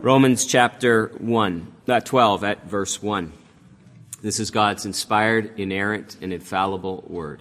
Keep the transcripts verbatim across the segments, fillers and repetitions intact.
Romans chapter one, uh, twelve at verse one. This is God's inspired, inerrant, and infallible word.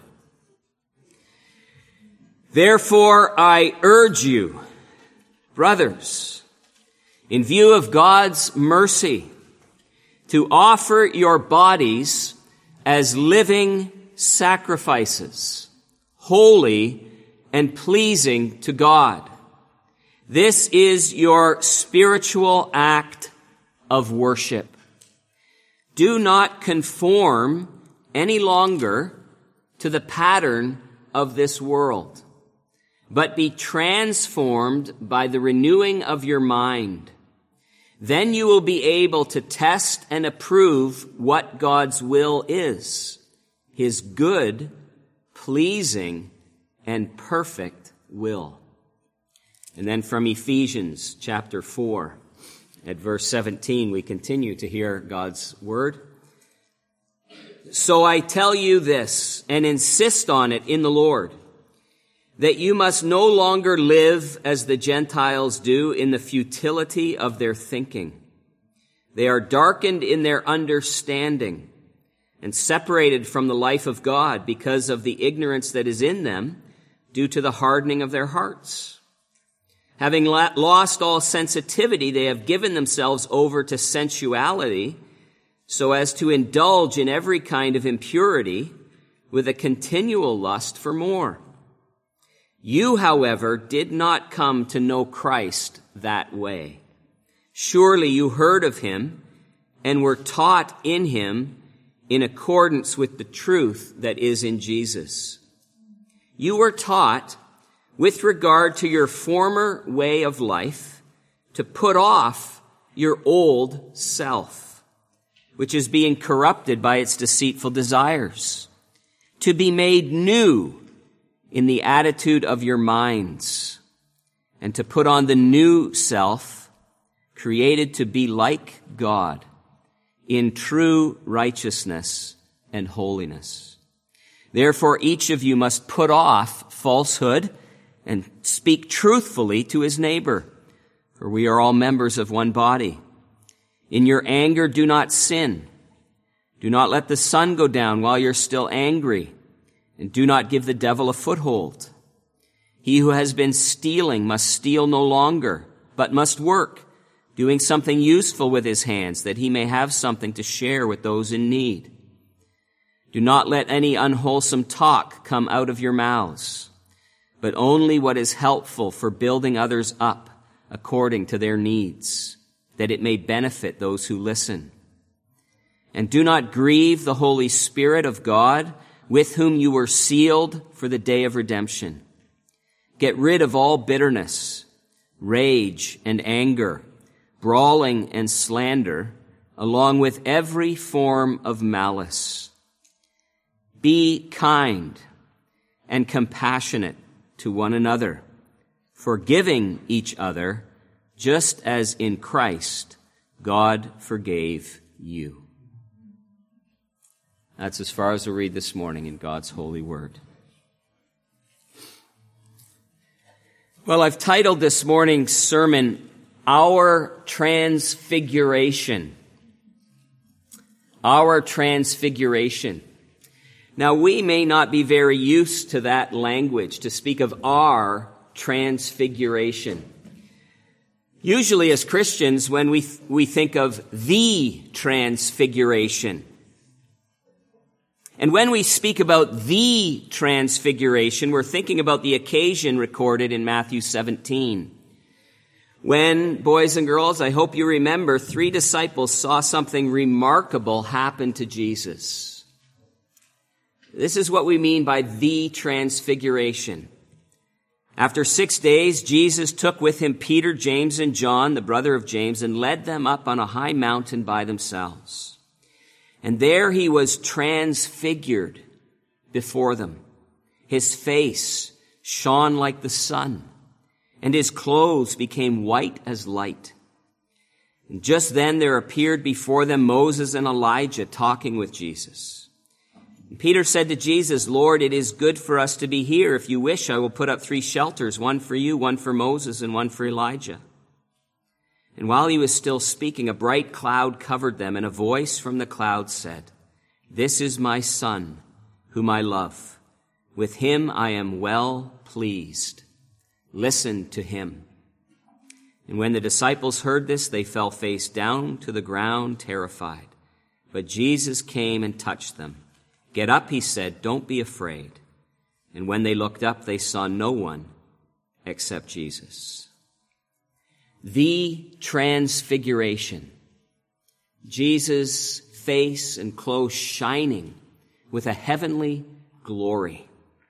Therefore I urge you, brothers, in view of God's mercy, to offer your bodies as living sacrifices, holy and pleasing to God. This is your spiritual act of worship. Do not conform any longer to the pattern of this world, but be transformed by the renewing of your mind. Then you will be able to test and approve what God's will is, his good, pleasing, and perfect will. And then from Ephesians chapter four, at verse seventeen, we continue to hear God's word. So I tell you this, and insist on it in the Lord, that you must no longer live as the Gentiles do in the futility of their thinking. They are darkened in their understanding and separated from the life of God because of the ignorance that is in them due to the hardening of their hearts. Having lost all sensitivity, they have given themselves over to sensuality so as to indulge in every kind of impurity with a continual lust for more. You, however, did not come to know Christ that way. Surely you heard of him and were taught in him in accordance with the truth that is in Jesus. You were taught, with regard to your former way of life, to put off your old self, which is being corrupted by its deceitful desires, to be made new in the attitude of your minds, and to put on the new self, created to be like God, in true righteousness and holiness. Therefore, each of you must put off falsehood and speak truthfully to his neighbor, for we are all members of one body. In your anger, do not sin. Do not let the sun go down while you're still angry, and do not give the devil a foothold. He who has been stealing must steal no longer, but must work, doing something useful with his hands, that he may have something to share with those in need. Do not let any unwholesome talk come out of your mouths, but only what is helpful for building others up according to their needs, that it may benefit those who listen. And do not grieve the Holy Spirit of God, with whom you were sealed for the day of redemption. Get rid of all bitterness, rage, and anger, brawling and slander, along with every form of malice. Be kind and compassionate to one another, forgiving each other, just as in Christ God forgave you. That's as far as we'll read this morning in God's holy word. Well, I've titled this morning's sermon, Our Transfiguration. Our Transfiguration. Now, we may not be very used to that language, to speak of our transfiguration. Usually as Christians, when we, th- we think of the transfiguration. And when we speak about the transfiguration, we're thinking about the occasion recorded in Matthew seventeen. When, boys and girls, I hope you remember, three disciples saw something remarkable happen to Jesus. This is what we mean by the transfiguration. After six days, Jesus took with him Peter, James, and John, the brother of James, and led them up on a high mountain by themselves. And there he was transfigured before them. His face shone like the sun, and his clothes became white as light. And just then there appeared before them Moses and Elijah talking with Jesus. And Peter said to Jesus, Lord, it is good for us to be here. If you wish, I will put up three shelters, one for you, one for Moses, and one for Elijah. And while he was still speaking, a bright cloud covered them, and a voice from the cloud said, "This is my Son, whom I love. With him I am well pleased. Listen to him." And when the disciples heard this, they fell face down to the ground, terrified. But Jesus came and touched them. "Get up," he said, "don't be afraid." And when they looked up, they saw no one except Jesus. The Transfiguration. Jesus' face and clothes shining with a heavenly glory.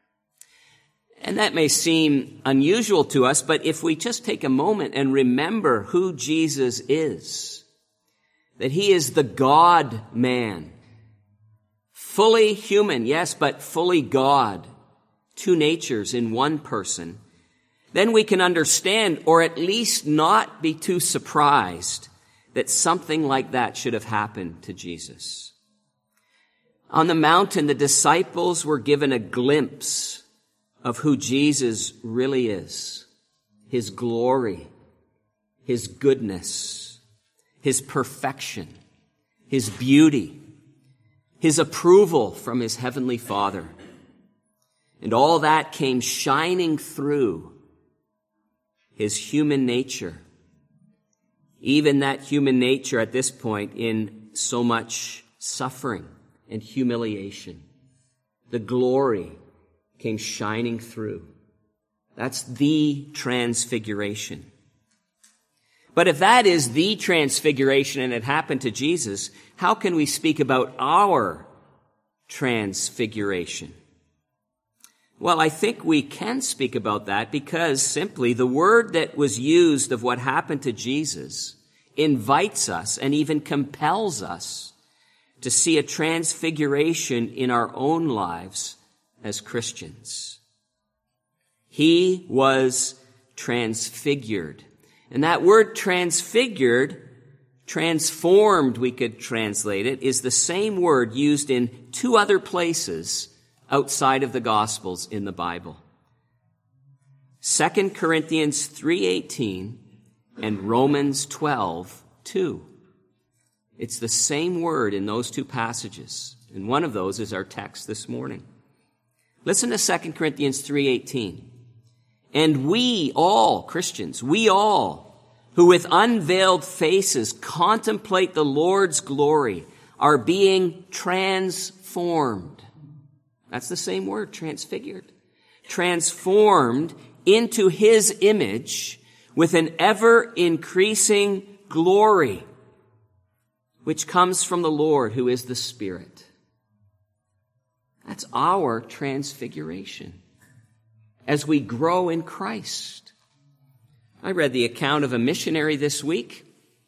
And that may seem unusual to us, but if we just take a moment and remember who Jesus is, that he is the God-man, fully human, yes, but fully God, two natures in one person, then we can understand, or at least not be too surprised, that something like that should have happened to Jesus. On the mountain, the disciples were given a glimpse of who Jesus really is, his glory, his goodness, his perfection, his beauty, his approval from his heavenly Father. And all that came shining through his human nature, even that human nature at this point in so much suffering and humiliation. The glory came shining through. That's the Transfiguration. But if that is the Transfiguration and it happened to Jesus, how can we speak about our Transfiguration? Well, I think we can speak about that because simply the word that was used of what happened to Jesus invites us and even compels us to see a transfiguration in our own lives as Christians. He was transfigured. And that word transfigured, transformed, we could translate it, is the same word used in two other places outside of the Gospels in the Bible. Second Corinthians three eighteen and Romans twelve two. It's the same word in those two passages, and one of those is our text this morning. Listen to Second Corinthians three eighteen. And we all, Christians, we all, who with unveiled faces contemplate the Lord's glory, are being transformed. That's the same word, transfigured. Transformed into his image with an ever-increasing glory, which comes from the Lord, who is the Spirit. That's our transfiguration as we grow in Christ. I read the account of a missionary this week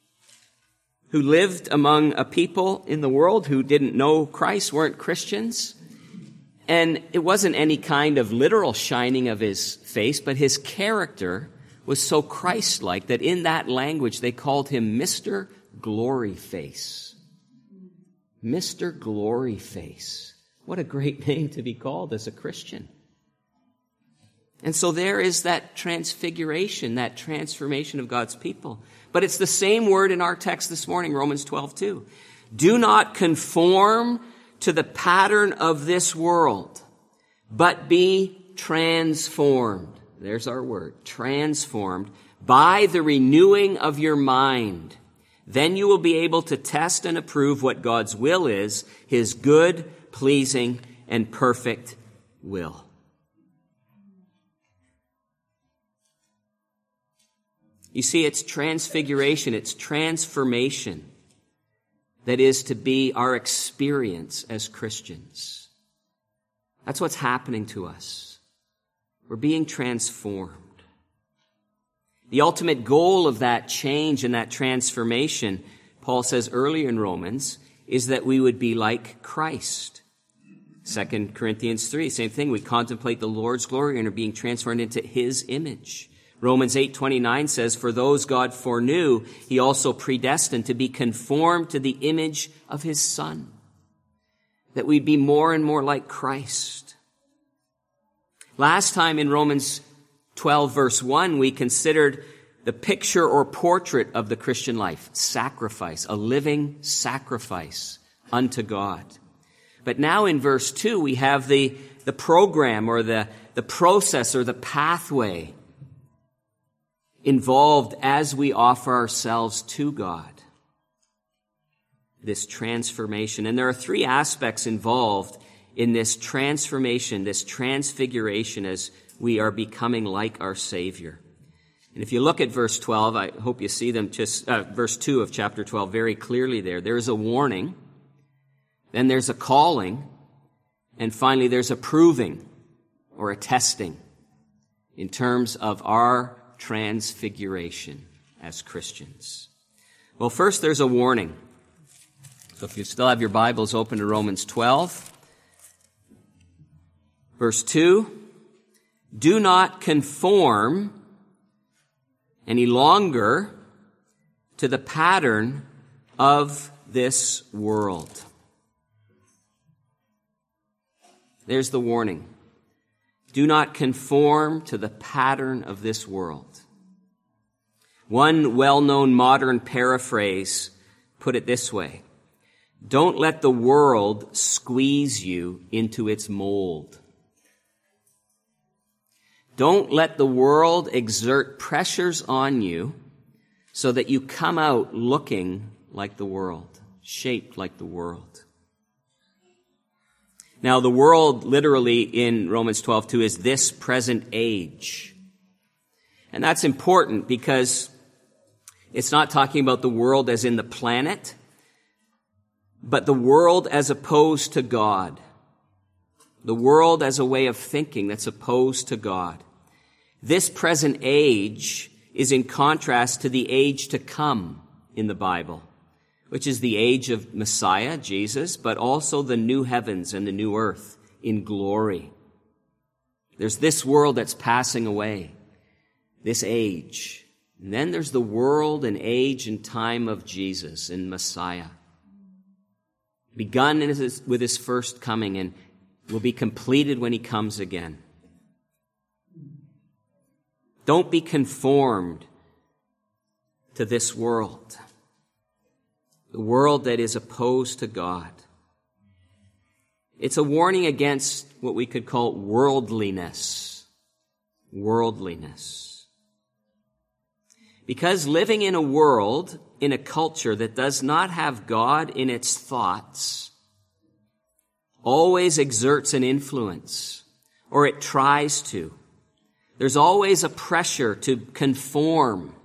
who lived among a people in the world who didn't know Christ, weren't Christians. And it wasn't any kind of literal shining of his face, but his character was so Christ-like that in that language they called him Mister Glory Face. Mister Glory Face. What a great name to be called as a Christian. And so there is that transfiguration, that transformation of God's people. But it's the same word in our text this morning, Romans twelve two. Do not conform to the pattern of this world, but be transformed. There's our word, transformed, by the renewing of your mind. Then you will be able to test and approve what God's will is, his good, pleasing, and perfect will. You see, it's transfiguration, it's transformation that is to be our experience as Christians. That's what's happening to us. We're being transformed. The ultimate goal of that change and that transformation, Paul says earlier in Romans, is that we would be like Christ. Second Corinthians three, same thing. We contemplate the Lord's glory and are being transformed into his image. Romans eight twenty-nine says, for those God foreknew, he also predestined to be conformed to the image of his Son, that we'd be more and more like Christ. Last time in Romans twelve verse one, we considered the picture or portrait of the Christian life, sacrifice, a living sacrifice unto God. But now in verse two, we have the, the program or the, the process or the pathway involved as we offer ourselves to God. This transformation. And there are three aspects involved in this transformation, this transfiguration as we are becoming like our Savior. And if you look at verse twelve, I hope you see them just, uh, verse two of chapter twelve very clearly there. There's a warning, then there's a calling, and finally there's a proving or a testing in terms of our transfiguration as Christians. Well, first there's a warning. So if you still have your Bibles open to Romans twelve, verse two, do not conform any longer to the pattern of this world. There's the warning. Do not conform to the pattern of this world. One well-known modern paraphrase put it this way: don't let the world squeeze you into its mold. Don't let the world exert pressures on you so that you come out looking like the world, shaped like the world. Now, the world literally in Romans twelve two is this present age. And that's important because it's not talking about the world as in the planet, but the world as opposed to God. The world as a way of thinking that's opposed to God. This present age is in contrast to the age to come in the Bible, which is the age of Messiah, Jesus, but also the new heavens and the new earth in glory. There's this world that's passing away, this age. And then there's the world and age and time of Jesus and Messiah, begun with his first coming and will be completed when he comes again. Don't be conformed to this world, the world that is opposed to God. It's a warning against what we could call worldliness. Worldliness. Because living in a world, in a culture that does not have God in its thoughts, always exerts an influence, or it tries to. There's always a pressure to conform,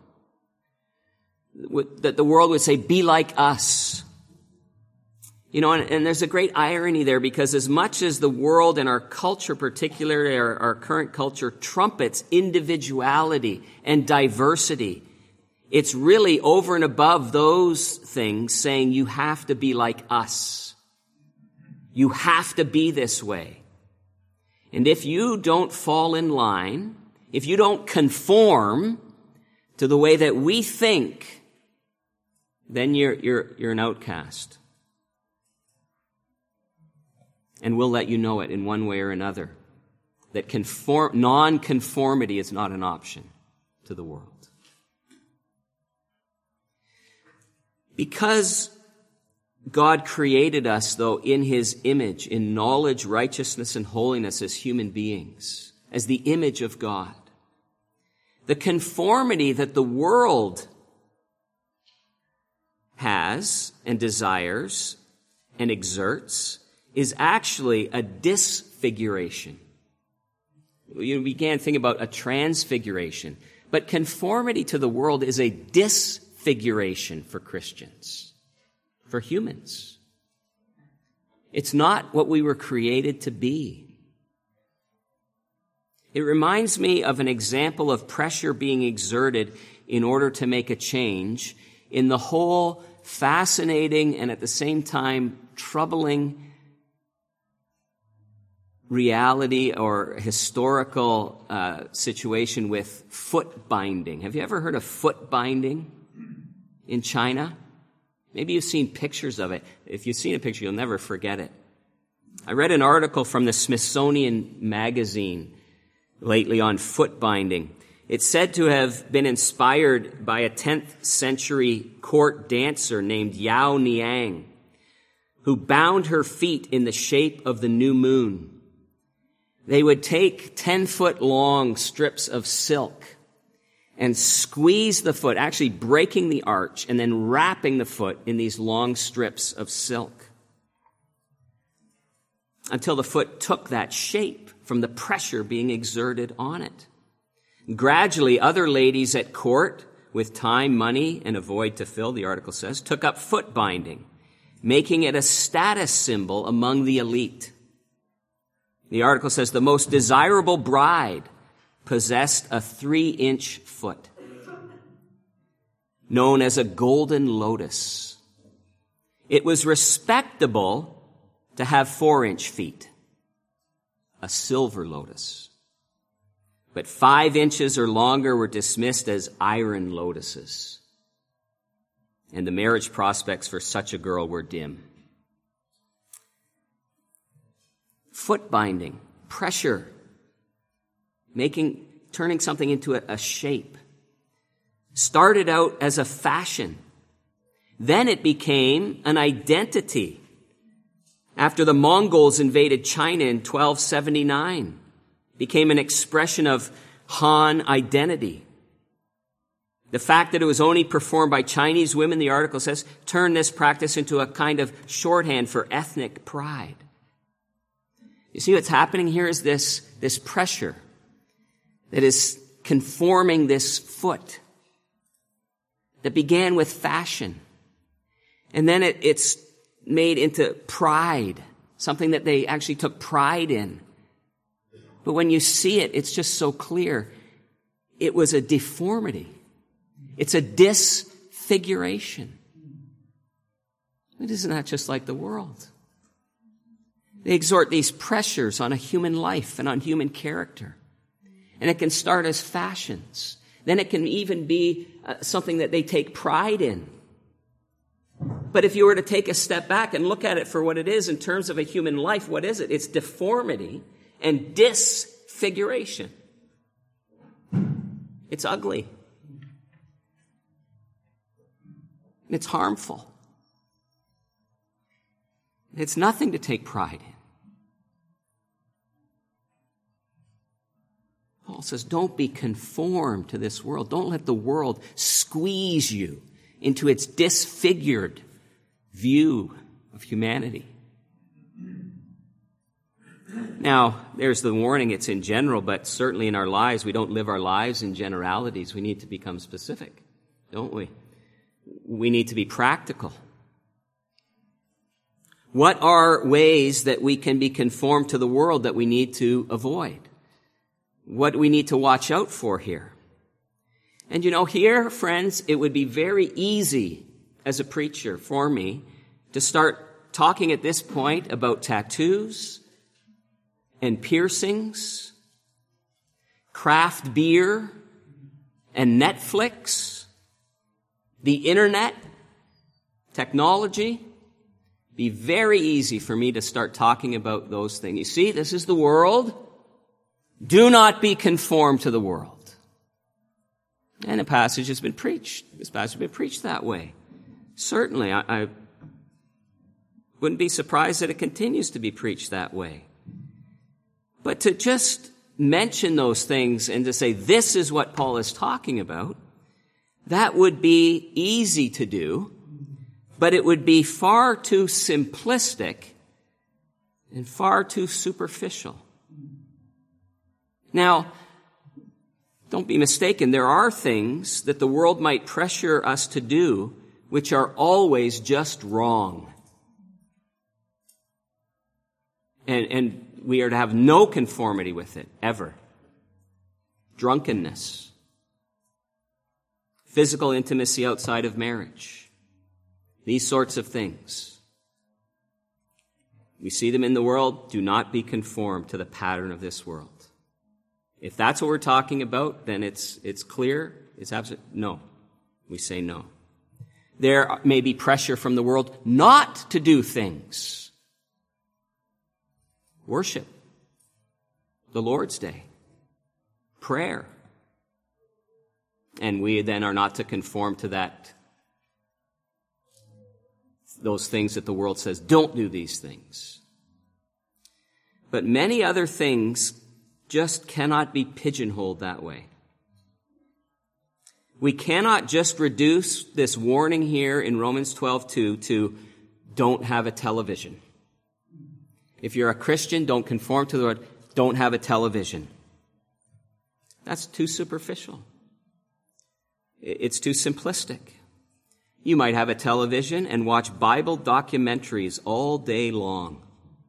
that the world would say, be like us. You know, and, and there's a great irony there, because as much as the world and our culture, particularly our, our current culture, trumpets individuality and diversity, it's really over and above those things saying you have to be like us. You have to be this way. And if you don't fall in line, if you don't conform to the way that we think, then you're, you're, you're an outcast. And we'll let you know it in one way or another, that conform, non-conformity is not an option to the world. Because God created us, though, in his image, in knowledge, righteousness, and holiness as human beings, as the image of God. The conformity that the world has and desires and exerts is actually a disfiguration. You began to think about a transfiguration, but conformity to the world is a disfiguration for Christians, for humans. It's not what we were created to be. It reminds me of an example of pressure being exerted in order to make a change in the whole fascinating and at the same time troubling reality or historical uh, situation with foot binding. Have you ever heard of foot binding in China? Maybe you've seen pictures of it. If you've seen a picture, you'll never forget it. I read an article from the Smithsonian Magazine lately on foot binding. It's said to have been inspired by a tenth century court dancer named Yao Niang, who bound her feet in the shape of the new moon. They would take ten-foot-long strips of silk and squeeze the foot, actually breaking the arch, and then wrapping the foot in these long strips of silk until the foot took that shape from the pressure being exerted on it. Gradually, other ladies at court, with time, money, and a void to fill, the article says, took up foot binding, making it a status symbol among the elite. The article says the most desirable bride possessed a three-inch foot, known as a golden lotus. It was respectable to have four-inch feet, a silver lotus. But five inches or longer were dismissed as iron lotuses. And the marriage prospects for such a girl were dim. Foot binding, pressure, making, turning something into a, a shape, started out as a fashion. Then it became an identity after the Mongols invaded China in twelve seventy-nine. Became an expression of Han identity. The fact that it was only performed by Chinese women, the article says, turned this practice into a kind of shorthand for ethnic pride. You see what's happening here is this, this pressure that is conforming this foot that began with fashion. And then it, it's made into pride, something that they actually took pride in. But when you see it, it's just so clear. It was a deformity. It's a disfiguration. It isn't that just like the world? They exhort these pressures on a human life and on human character. And it can start as fashions. Then it can even be uh, something that they take pride in. But if you were to take a step back and look at it for what it is in terms of a human life, what is it? It's deformity and disfiguration. It's ugly. It's harmful. It's nothing to take pride in. Paul says, don't be conformed to this world. Don't let the world squeeze you into its disfigured view of humanity. Now, there's the warning, it's in general, but certainly in our lives, we don't live our lives in generalities. We need to become specific, don't we? We need to be practical. What are ways that we can be conformed to the world that we need to avoid? What do we need to watch out for here? And you know, here, friends, it would be very easy as a preacher for me to start talking at this point about tattoos and piercings, craft beer and Netflix, the internet, technology. Be very easy for me to start talking about those things. You see, this is the world. Do not be conformed to the world. And a passage has been preached. This passage has been preached that way. Certainly, I, I wouldn't be surprised that it continues to be preached that way. But to just mention those things and to say, this is what Paul is talking about, that would be easy to do, but it would be far too simplistic and far too superficial. Now, don't be mistaken, there are things that the world might pressure us to do which are always just wrong. And, and we are to have no conformity with it, ever. Drunkenness. Physical intimacy outside of marriage. These sorts of things. We see them in the world. Do not be conformed to the pattern of this world. If that's what we're talking about, then it's it's clear. It's absolute. No. We say no. There may be pressure from the world not to do things. Worship, the Lord's Day, prayer, and we then are not to conform to that, those things that the world says, don't do these things. But many other things just cannot be pigeonholed that way. We cannot just reduce this warning here in Romans twelve two to don't have a television. If you're a Christian, don't conform to the Lord, don't have a television. That's too superficial. It's too simplistic. You might have a television and watch Bible documentaries all day long.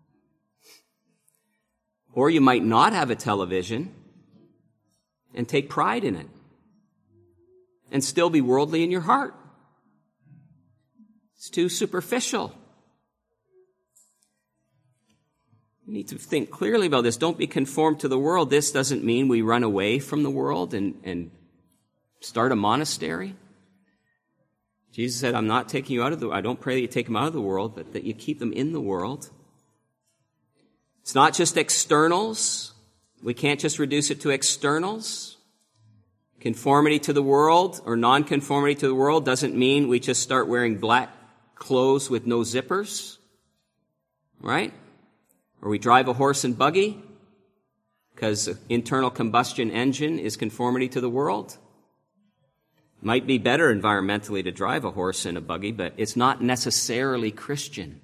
Or you might not have a television and take pride in it and still be worldly in your heart. It's too superficial. We need to think clearly about this. Don't be conformed to the world. This doesn't mean we run away from the world and, and start a monastery. Jesus said, I'm not taking you out of the, I don't pray that you take them out of the world, but that you keep them in the world. It's not just externals. We can't just reduce it to externals. Conformity to the world or non-conformity to the world doesn't mean we just start wearing black clothes with no zippers, right? Or we drive a horse and buggy because internal combustion engine is conformity to the world. Might be better environmentally to drive a horse and a buggy, but it's not necessarily Christian.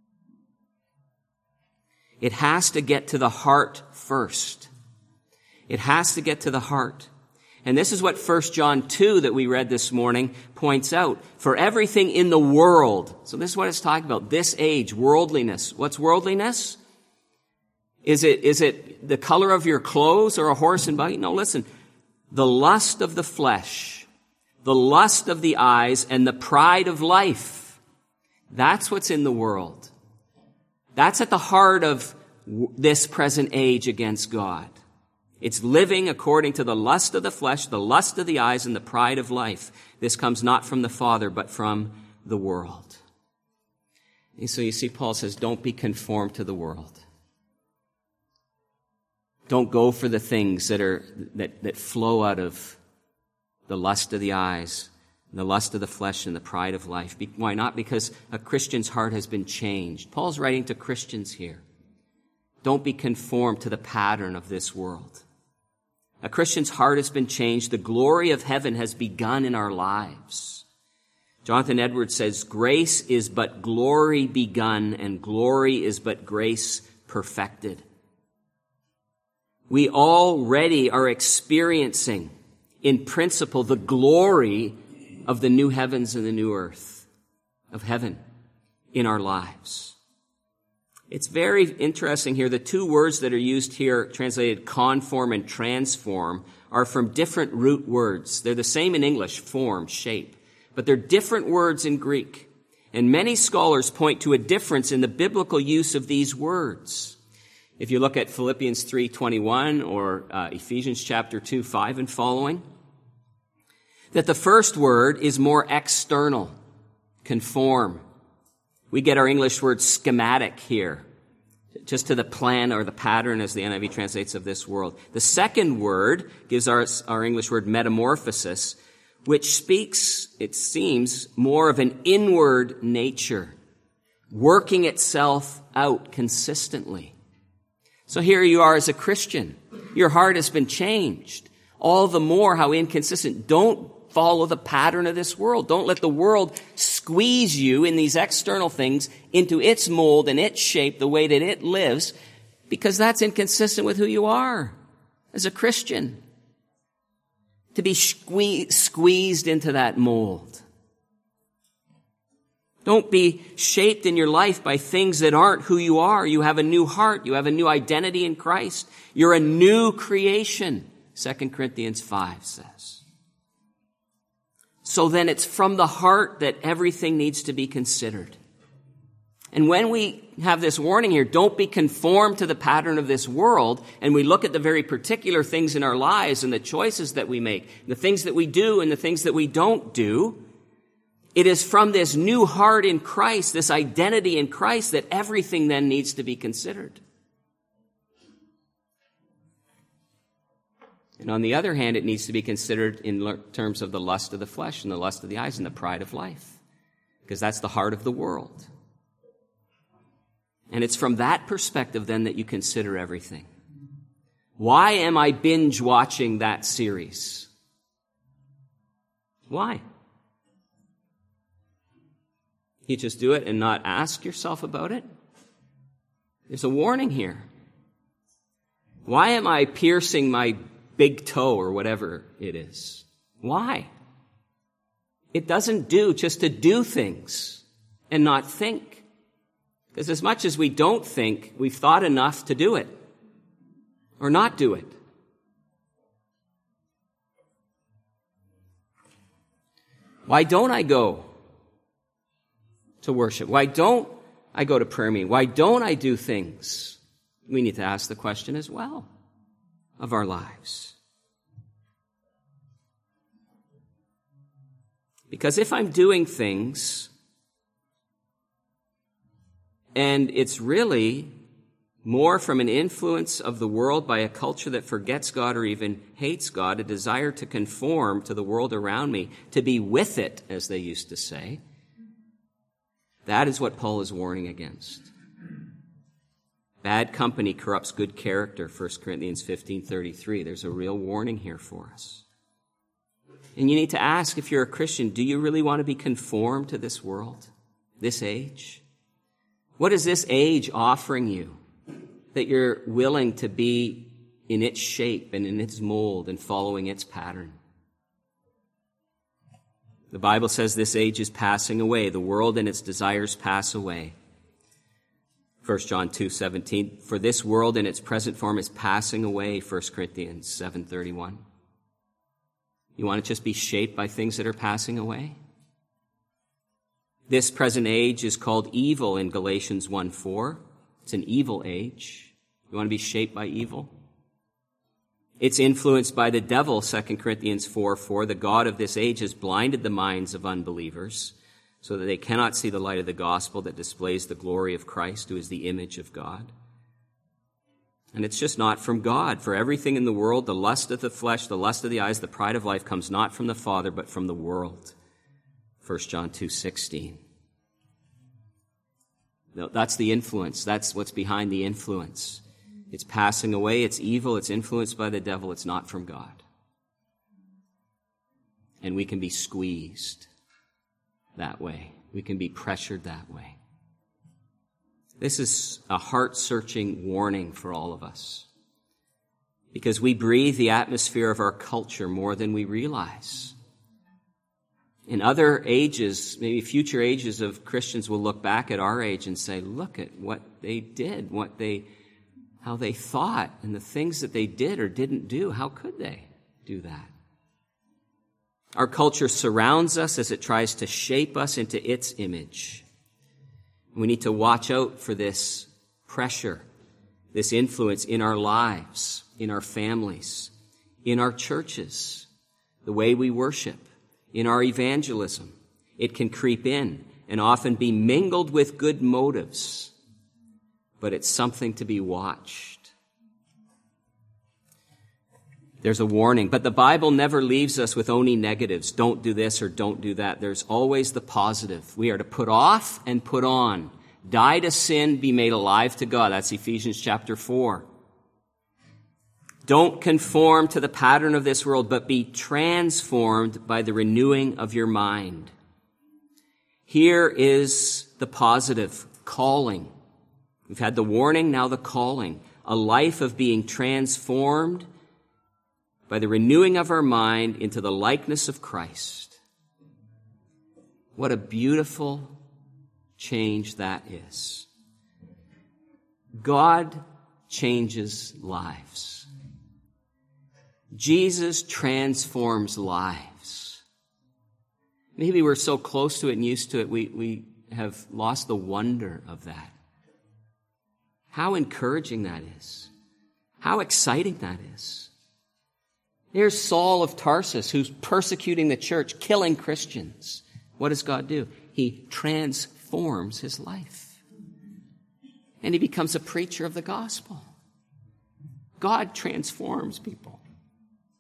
It has to get to the heart first. It has to get to the heart. And this is what First John two that we read this morning points out. For everything in the world. So this is what it's talking about. This age, worldliness. What's worldliness? Is it, is it the color of your clothes or a horse and buggy? No, listen. The lust of the flesh, the lust of the eyes, and the pride of life. That's what's in the world. That's at the heart of this present age against God. It's living according to the lust of the flesh, the lust of the eyes, and the pride of life. This comes not from the Father, but from the world. And so you see, Paul says, don't be conformed to the world. Don't go for the things that are that, that flow out of the lust of the eyes, the lust of the flesh, and the pride of life. Why not? Because a Christian's heart has been changed. Paul's writing to Christians here. Don't be conformed to the pattern of this world. A Christian's heart has been changed. The glory of heaven has begun in our lives. Jonathan Edwards says, grace is but glory begun, and glory is but grace perfected. We already are experiencing, in principle, the glory of the new heavens and the new earth, of heaven in our lives. It's very interesting here. The two words that are used here, translated conform and transform, are from different root words. They're the same in English, form, shape, but they're different words in Greek. And many scholars point to a difference in the biblical use of these words. If you look at Philippians three twenty-one or uh, Ephesians chapter two, five and following, that the first word is more external, conform. We get our English word schematic here, just to the plan or the pattern, as the N I V translates, of this world. The second word gives our, our English word metamorphosis, which speaks, it seems, more of an inward nature, working itself out consistently. So here you are as a Christian. Your heart has been changed. All the more how inconsistent. Don't follow the pattern of this world. Don't let the world squeeze you in these external things into its mold and its shape, the way that it lives, because that's inconsistent with who you are as a Christian. To be sque- squeezed into that mold. Don't be shaped in your life by things that aren't who you are. You have a new heart. You have a new identity in Christ. You're a new creation, Second Corinthians five says. So then it's from the heart that everything needs to be considered. And when we have this warning here, don't be conformed to the pattern of this world, and we look at the very particular things in our lives and the choices that we make, the things that we do and the things that we don't do, it is from this new heart in Christ, this identity in Christ, that everything then needs to be considered. And on the other hand, it needs to be considered in terms of the lust of the flesh and the lust of the eyes and the pride of life, because that's the heart of the world. And it's from that perspective then that you consider everything. Why am I binge watching that series? Why? You just do it and not ask yourself about it? There's a warning here. Why am I piercing my big toe or whatever it is? Why? It doesn't do just to do things and not think. Because as much as we don't think, we've thought enough to do it or not do it. Why don't I go to worship? Why don't I go to prayer meeting? Why don't I do things? We need to ask the question as well of our lives. Because if I'm doing things and it's really more from an influence of the world by a culture that forgets God or even hates God, a desire to conform to the world around me, to be with it, as they used to say, that is what Paul is warning against. Bad company corrupts good character, First Corinthians fifteen thirty-three. There's a real warning here for us. And you need to ask, if you're a Christian, do you really want to be conformed to this world, this age? What is this age offering you that you're willing to be in its shape and in its mold and following its pattern? The Bible says this age is passing away. The world and its desires pass away. First John two seventeen, for this world in its present form is passing away, First Corinthians seven thirty-one. You want to just be shaped by things that are passing away? This present age is called evil in Galatians one four. It's an evil age. You want to be shaped by evil? It's influenced by the devil, Second Corinthians four four. The God of this age has blinded the minds of unbelievers so that they cannot see the light of the gospel that displays the glory of Christ, who is the image of God. And it's just not from God. For everything in the world, the lust of the flesh, the lust of the eyes, the pride of life comes not from the Father, but from the world. First John two sixteen. No, that's the influence. That's what's behind the influence. It's passing away. It's evil. It's influenced by the devil. It's not from God. And we can be squeezed that way. We can be pressured that way. This is a heart-searching warning for all of us, because we breathe the atmosphere of our culture more than we realize. In other ages, maybe future ages of Christians will look back at our age and say, look at what they did, what they, how they thought, and the things that they did or didn't do. How could they do that? Our culture surrounds us as it tries to shape us into its image. We need to watch out for this pressure, this influence in our lives, in our families, in our churches, the way we worship, in our evangelism. It can creep in and often be mingled with good motives, but it's something to be watched. There's a warning, but the Bible never leaves us with only negatives. Don't do this or don't do that. There's always the positive. We are to put off and put on. Die to sin, be made alive to God. That's Ephesians chapter four. Don't conform to the pattern of this world, but be transformed by the renewing of your mind. Here is the positive calling. We've had the warning, now the calling. A life of being transformed by the renewing of our mind into the likeness of Christ. What a beautiful change that is. God changes lives. Jesus transforms lives. Maybe we're so close to it and used to it, we, we have lost the wonder of that. How encouraging that is. How exciting that is. There's Saul of Tarsus, who's persecuting the church, killing Christians. What does God do? He transforms his life. And he becomes a preacher of the gospel. God transforms people.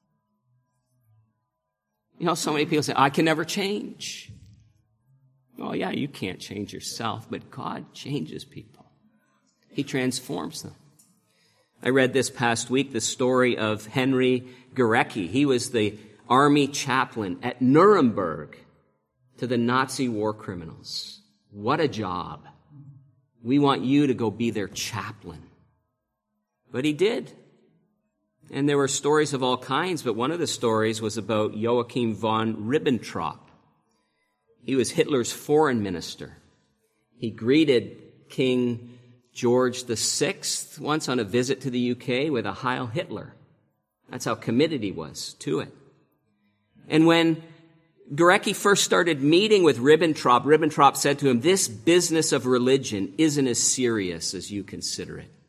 You know, so many people say, I can never change. Oh, yeah, you can't change yourself, but God changes people. He transforms them. I read this past week the story of Henry Gorecki. He was the army chaplain at Nuremberg to the Nazi war criminals. What a job. We want you to go be their chaplain. But he did. And there were stories of all kinds, but one of the stories was about Joachim von Ribbentrop. He was Hitler's foreign minister. He greeted King George the Sixth once on a visit to the U K with a Heil Hitler. That's how committed he was to it. And when Gorecki first started meeting with Ribbentrop, Ribbentrop said to him, this business of religion isn't as serious as you consider it.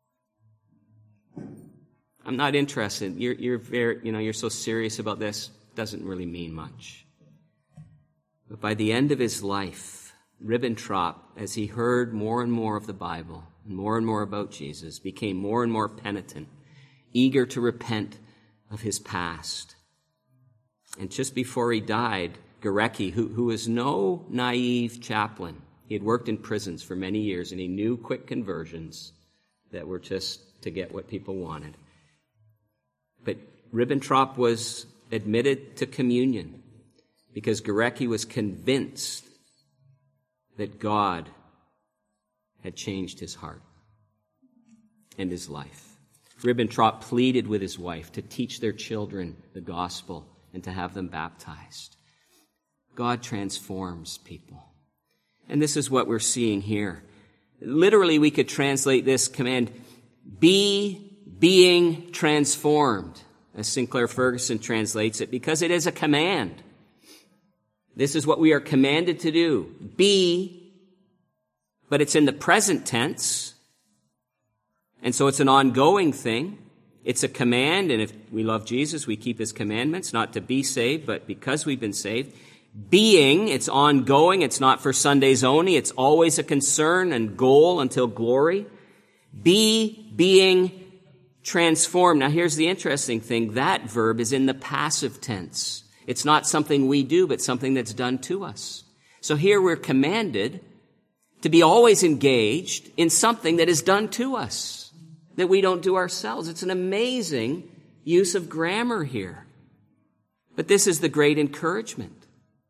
I'm not interested. You're, you're very, you know, you're so serious about this. Doesn't really mean much. But by the end of his life, Ribbentrop, as he heard more and more of the Bible and more and more about Jesus, became more and more penitent, eager to repent of his past. And just before he died, Gorecki, who, who was no naive chaplain, he had worked in prisons for many years, and he knew quick conversions that were just to get what people wanted. But Ribbentrop was admitted to communion because Gorecki was convinced that God had changed his heart and his life. Ribbentrop pleaded with his wife to teach their children the gospel and to have them baptized. God transforms people. And this is what we're seeing here. Literally, we could translate this command, be being transformed, as Sinclair Ferguson translates it, because it is a command. This is what we are commanded to do. Be, but it's in the present tense. And so it's an ongoing thing. It's a command, and if we love Jesus, we keep his commandments, not to be saved, but because we've been saved. Being, it's ongoing. It's not for Sundays only. It's always a concern and goal until glory. Be being transformed. Now, here's the interesting thing. That verb is in the passive tense. It's not something we do, but something that's done to us. So here we're commanded to be always engaged in something that is done to us, that we don't do ourselves. It's an amazing use of grammar here. But this is the great encouragement.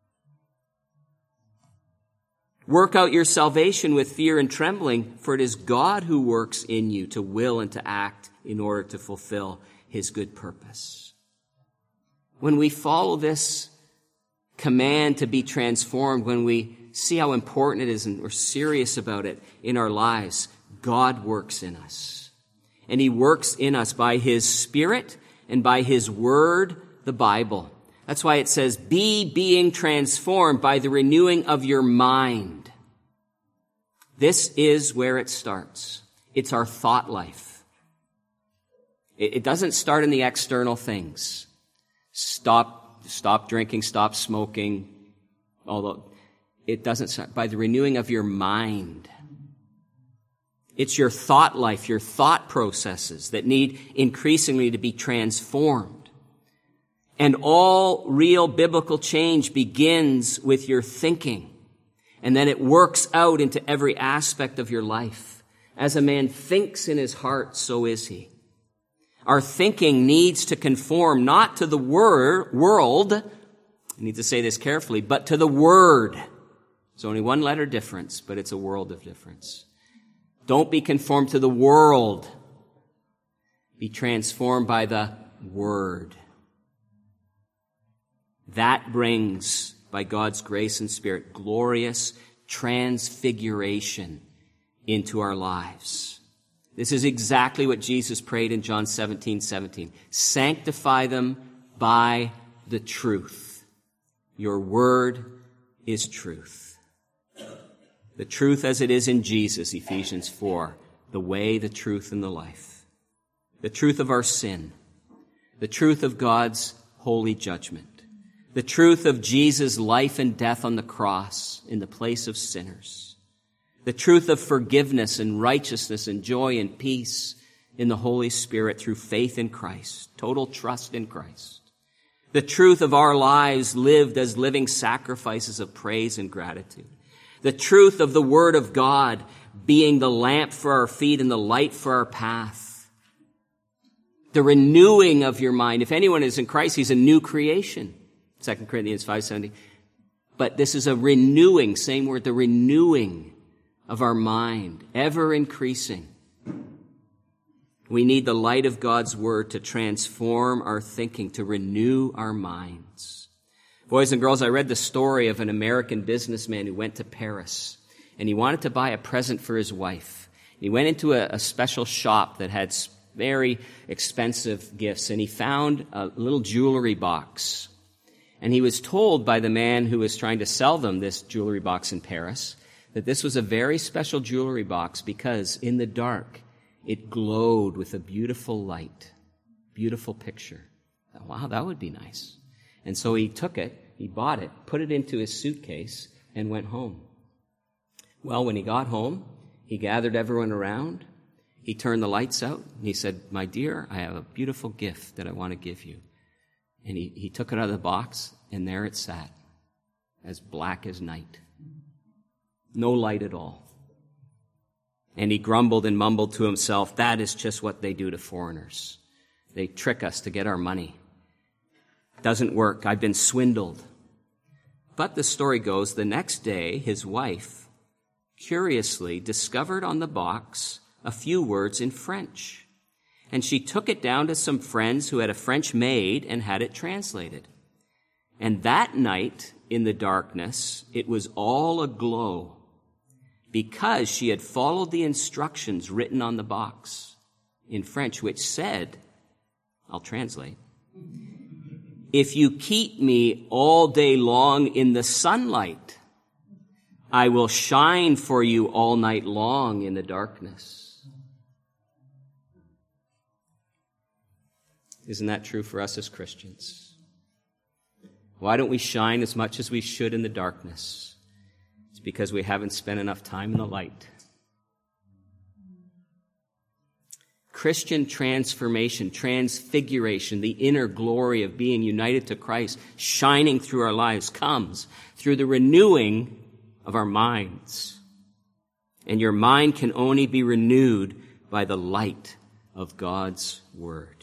Work out your salvation with fear and trembling, for it is God who works in you to will and to act in order to fulfill his good purpose. When we follow this command to be transformed, when we see how important it is and we're serious about it in our lives, God works in us. And he works in us by his Spirit and by his Word, the Bible. That's why it says, be being transformed by the renewing of your mind. This is where it starts. It's our thought life. It doesn't start in the external things. Stop, stop drinking, stop smoking. Although it doesn't start by the renewing of your mind. It's your thought life, your thought processes that need increasingly to be transformed. And all real biblical change begins with your thinking. And then it works out into every aspect of your life. As a man thinks in his heart, so is he. Our thinking needs to conform not to the wor- world, I need to say this carefully, but to the Word. There's only one letter difference, but it's a world of difference. Don't be conformed to the world. Be transformed by the Word. That brings, by God's grace and Spirit, glorious transfiguration into our lives. This is exactly what Jesus prayed in John seventeen seventeen. Sanctify them by the truth. Your word is truth. The truth as it is in Jesus, Ephesians four. The way, the truth, and the life. The truth of our sin. The truth of God's holy judgment. The truth of Jesus' life and death on the cross in the place of sinners. The truth of forgiveness and righteousness and joy and peace in the Holy Spirit through faith in Christ. Total trust in Christ. The truth of our lives lived as living sacrifices of praise and gratitude. The truth of the Word of God being the lamp for our feet and the light for our path. The renewing of your mind. If anyone is in Christ, he's a new creation. Second Corinthians five seventy. But this is a renewing, same word, the renewing of our mind, ever increasing. We need the light of God's Word to transform our thinking, to renew our minds. Boys and girls, I read the story of an American businessman who went to Paris, and he wanted to buy a present for his wife. He went into a, a special shop that had very expensive gifts, and he found a little jewelry box. And he was told by the man who was trying to sell them this jewelry box in Paris that this was a very special jewelry box because in the dark, it glowed with a beautiful light, beautiful picture. Wow, that would be nice. And so he took it, he bought it, put it into his suitcase, and went home. Well, when he got home, he gathered everyone around. He turned the lights out, and he said, "My dear, I have a beautiful gift that I want to give you." And he, he took it out of the box, and there it sat, as black as night. No light at all. And he grumbled and mumbled to himself, "That is just what they do to foreigners. They trick us to get our money. Doesn't work. I've been swindled." But the story goes, the next day, his wife curiously discovered on the box a few words in French. And she took it down to some friends who had a French maid and had it translated. And that night, in the darkness, it was all aglow, because she had followed the instructions written on the box in French, which said, I'll translate, "If you keep me all day long in the sunlight, I will shine for you all night long in the darkness." Isn't that true for us as Christians? Why don't we shine as much as we should in the darkness? It's because we haven't spent enough time in the light. Christian transformation, transfiguration, the inner glory of being united to Christ, shining through our lives, comes through the renewing of our minds. And your mind can only be renewed by the light of God's Word.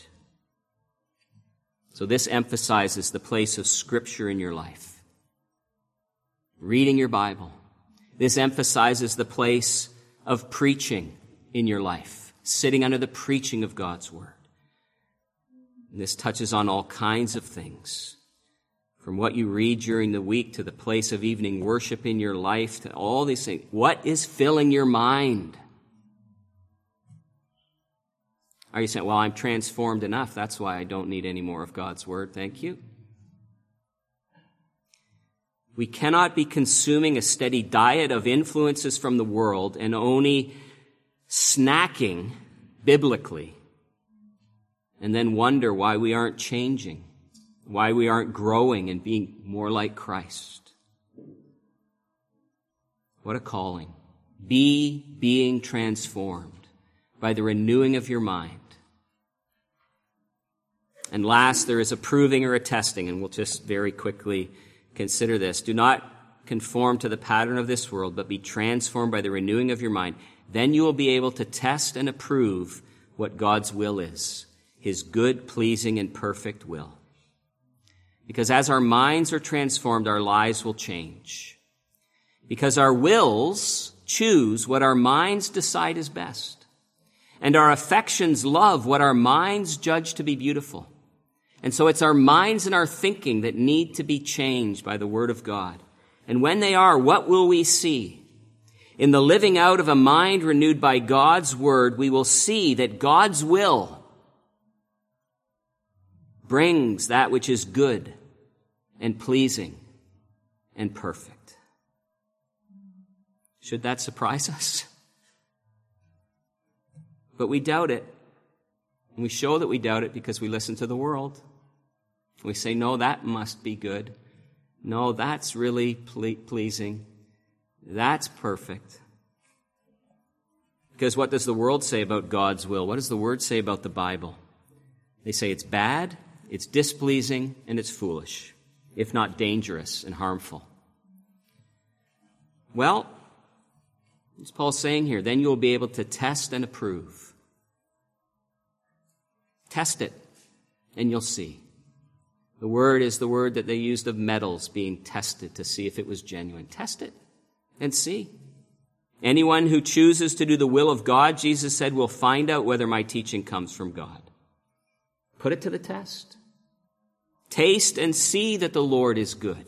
So this emphasizes the place of Scripture in your life. Reading your Bible. This emphasizes the place of preaching in your life, sitting under the preaching of God's Word. And this touches on all kinds of things, from what you read during the week to the place of evening worship in your life, to all these things. What is filling your mind? Are you saying, "Well, I'm transformed enough, that's why I don't need any more of God's Word, thank you"? We cannot be consuming a steady diet of influences from the world and only snacking biblically and then wonder why we aren't changing, why we aren't growing and being more like Christ. What a calling. Be being transformed by the renewing of your mind. And last, there is a proving or a testing, and we'll just very quickly consider this. Do not conform to the pattern of this world, but be transformed by the renewing of your mind. Then you will be able to test and approve what God's will is, His good, pleasing, and perfect will. Because as our minds are transformed, our lives will change. Because our wills choose what our minds decide is best. And our affections love what our minds judge to be beautiful. And so it's our minds and our thinking that need to be changed by the Word of God. And when they are, what will we see? In the living out of a mind renewed by God's Word, we will see that God's will brings that which is good and pleasing and perfect. Should that surprise us? But we doubt it. And we show that we doubt it because we listen to the world. We say, no, that must be good. No, that's really ple- pleasing. That's perfect. Because what does the world say about God's will? What does the Word say about the Bible? They say it's bad, It's displeasing and it's foolish, if not dangerous and harmful. Well, as Paul's saying here, then you'll be able to test and approve. Test it, and you'll see. The word is the word that they used of metals being tested to see if it was genuine. Test it and see. Anyone who chooses to do the will of God, Jesus said, will find out whether my teaching comes from God. Put it to the test. Taste and see that the Lord is good.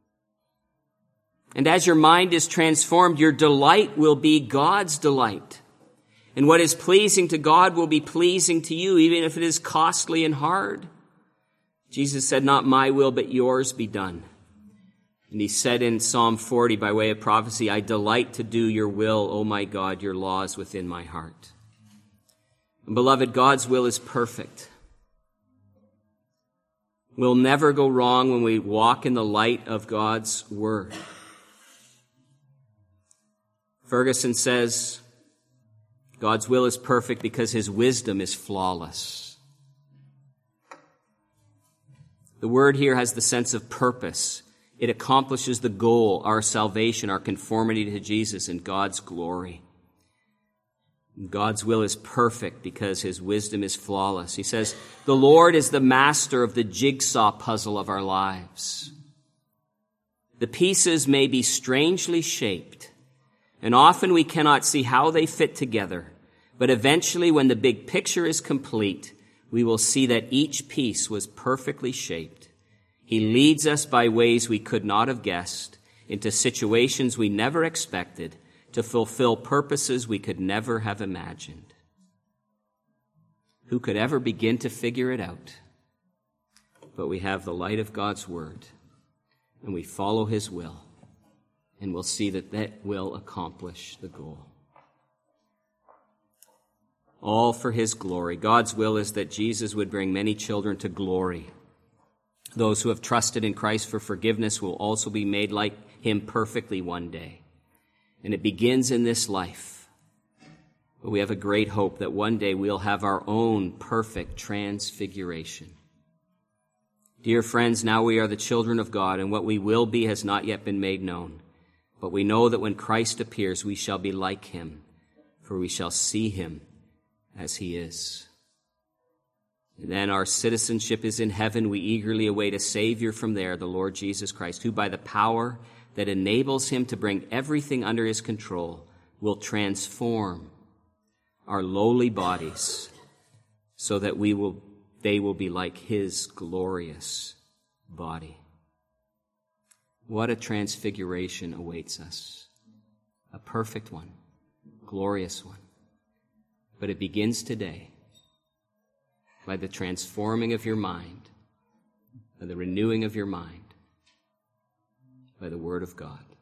And as your mind is transformed, your delight will be God's delight. And what is pleasing to God will be pleasing to you, even if it is costly and hard. Jesus said, not my will, but yours be done. And he said in Psalm forty, by way of prophecy, I delight to do your will, O my God, your law is within my heart. And beloved, God's will is perfect. We'll never go wrong when we walk in the light of God's word. Ferguson says, God's will is perfect because his wisdom is flawless. The word here has the sense of purpose. It accomplishes the goal, our salvation, our conformity to Jesus and God's glory. God's will is perfect because his wisdom is flawless. He says, the Lord is the master of the jigsaw puzzle of our lives. The pieces may be strangely shaped, and often we cannot see how they fit together. But eventually, when the big picture is complete, we will see that each piece was perfectly shaped. He leads us by ways we could not have guessed, into situations we never expected, to fulfill purposes we could never have imagined. Who could ever begin to figure it out? But we have the light of God's word, and we follow his will. And we'll see that that will accomplish the goal. All for his glory. God's will is that Jesus would bring many children to glory. Those who have trusted in Christ for forgiveness will also be made like him perfectly one day. And it begins in this life. But we have a great hope that one day we'll have our own perfect transfiguration. Dear friends, now we are the children of God, and what we will be has not yet been made known. But we know that when Christ appears, we shall be like him, for we shall see him as he is. And then our citizenship is in heaven. We eagerly await a Savior from there, the Lord Jesus Christ, who by the power that enables him to bring everything under his control will transform our lowly bodies so that we will, they will be like his glorious body. What a transfiguration awaits us. A perfect one, glorious one. But it begins today by the transforming of your mind, by the renewing of your mind, by the word of God.